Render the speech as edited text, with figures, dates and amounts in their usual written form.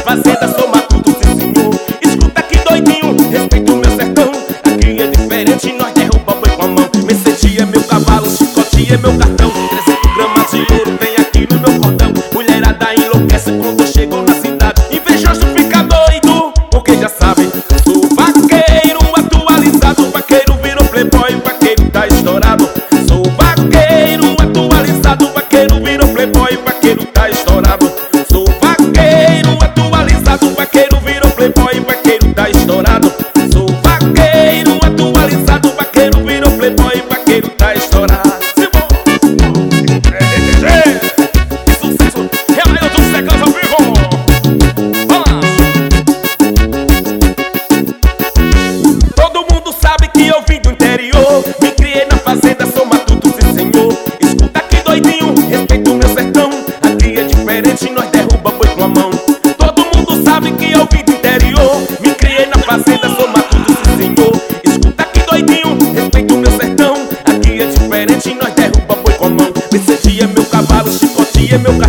fazenda, sou matuto, sim senhor. Escuta que doidinho, respeito o meu sertão. Aqui é diferente, nós derruba boi com a mão. Mercedes é meu cavalo, chicote é meu cartão. 300 gramas de ouro tem aqui no meu cordão. Mulherada enlouquece quando eu chego na cidade. Invejoso fica doido, porque já sabe. Sou vaqueiro atualizado, vaqueiro virou playboy, vaqueiro tá estourado. Sou vaqueiro atualizado, vaqueiro virou playboy, vaqueiro tá estourado. Sou vaqueiro atualizado, vaqueiro virou playboy, vaqueiro tá estourado. Sou vaqueiro atualizado, vaqueiro virou playboy, vaqueiro tá estourado. Sucesso, Real do Secas ao vivo. Todo mundo sabe que eu vim do interior, me criei na fazenda, sou matuto, sim senhor. Escuta que doidinho, respeito o meu sertão. Aqui é diferente, nós derruba boi com a mão. Todo mundo sabe que eu vim do interior, me criei na fazenda, sou matuto, sim senhor. Escuta que doidinho, respeito o meu sertão. Aqui é diferente, nós derruba boi com a mão. Mercedes é meu cavalo, chicote é meu cartão.